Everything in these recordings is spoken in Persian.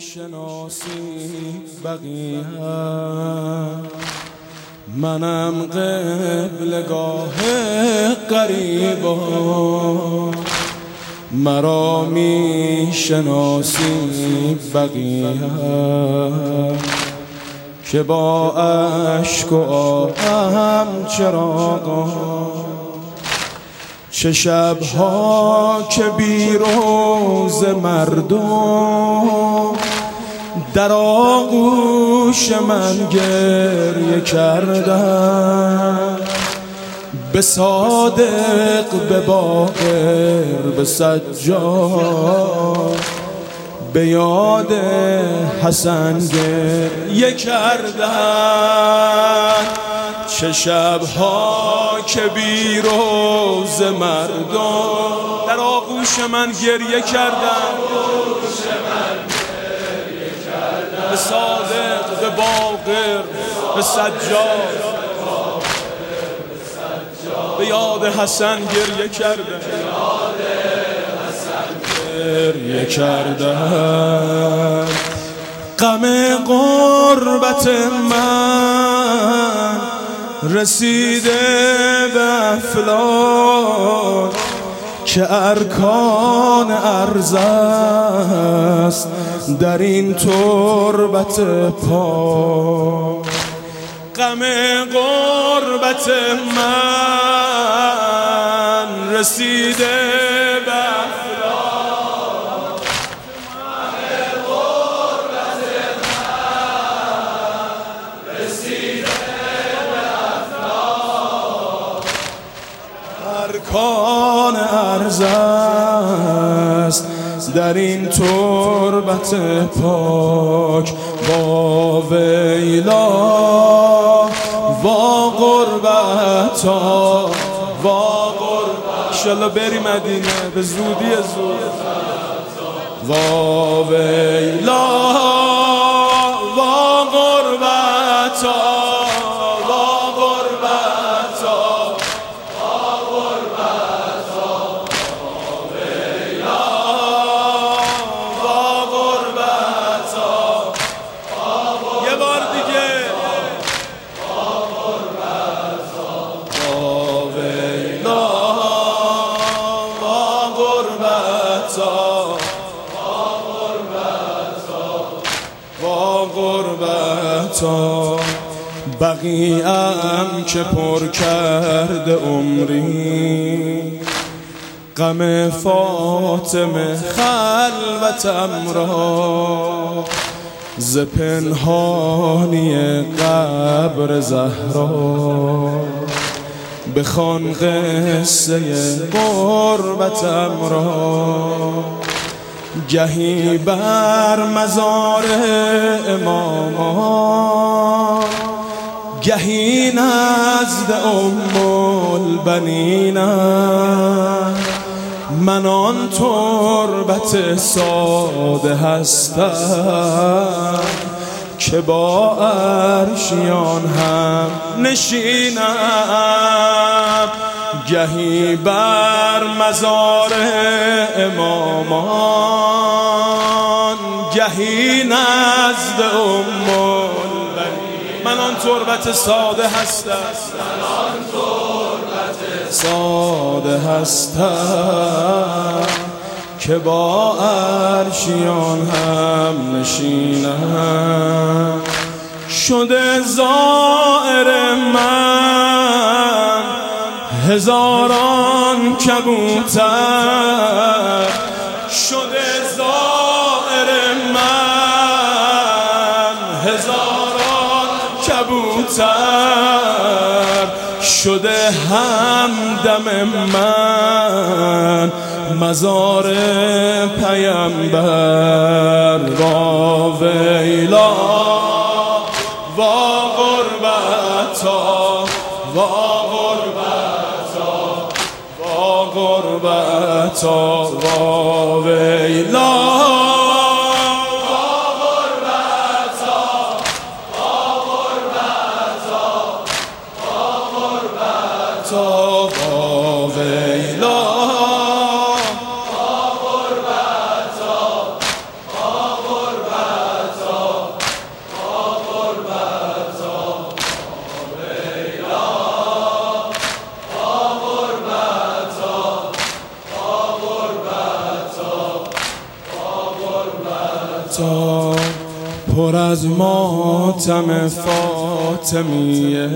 میشناسی بقیه، منم قبلگاه غریبا. مرا میشناسی بقیه که با اشک و آهم چراغا، چه شبها که بی روز مردم در آغوش من گریه کردن. به صادق، به باقر، به سجاد، به یاد حسن گریه کردن. چه شبها که بی روز مردم در آغوش من گریه کردن. به صادق، به باقر، به سجاد، به یاد حسن گریه کردن. گریه کردن. غم غربت من رسیده به افلاک که ارکان عرض است در این تربت پاک. غم غربت من رسیده به افلاک، غم غربت من رسیده به افلاک. ارکان عرض است در این تربت پاک. با ویلا، وا غربتا، وا غربتا. انشالله بری مدینه به زودی زود. وا ویلا، وا غربتا، وا غربتا، وا غربتا. وا ویلا، وا غربتا. یه بار دیگه. بقیه‌ام که پر کرده عمری، غم فاطمه خلوتم را. ز پنهانی قبر زهرا بخوان قصه غربتم را. گهی بر مزار امامان، گهی نزد ام البنینم. من آن تربت ساده هستم که با عرشیان هم نشینم. گهی بر مزار امامان، گهی نزد ام البنین. من آن تربت ساده هستم، من آن تربت ساده هستم که با عرشیان هم نشینم. شده زائر من هزاران کبوتر، شده زائر من هزاران کبوتر. شده همدم من مزار پیامبر. وا ویلا، وا غربتا، وا غربتا، وا غربتا. وا ویلا، تا پر از ماتم فاطمیه،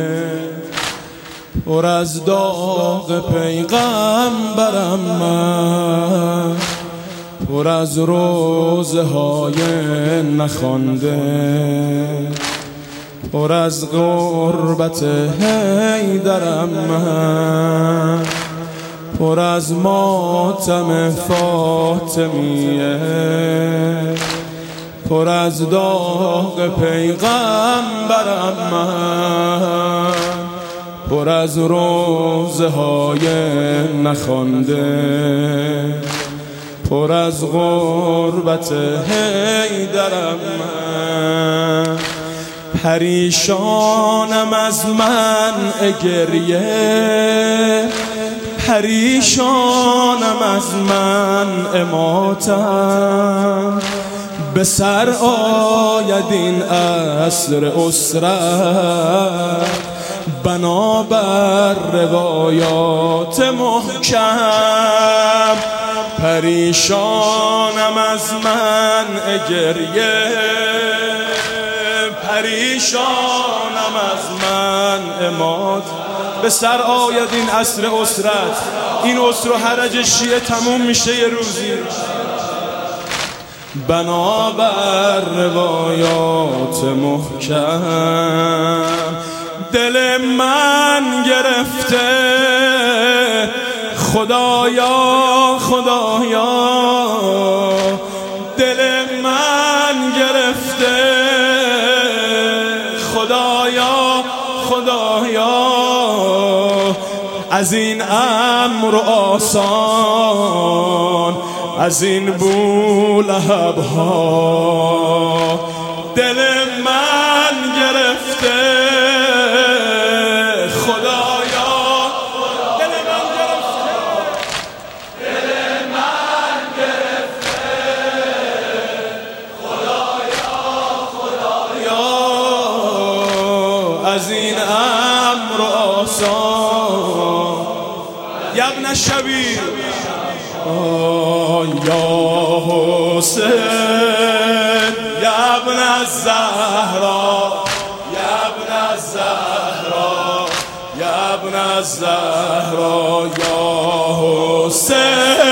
پر از داغ پیغمبرم من، پر از روزه های نخوانده، پر از غربت حیدرم من، پر از ماتم فاطمیه، پر از داغ پیغمبرم من، پر از روزه های نخوانده، پر از غربت حیدرم من. پریشانم از منع گریه، پریشانم از منع ماتم، به سر آید این عصر اسرت بنابر روایات محکم. پریشانم از منع گریه، پریشانم از منع مات، به سر آید این عصر اسرت، این عسر و حرج شیعه تموم میشه یه روزی، بنابر روایات محکم. دل من گرفته خدایا خدایا، دل من گرفته خدایا خدایا، از این امر آسان، از این بولهب ها، دل من گرفته خدایا، دل من گرفته، دل من گرفته خدایا خدایا، از این امر آسان. یا ابن الشبیر یا حسین یا ابن الزهرا، یا ابن الزهرا، یا ابن الزهرا، یا حسین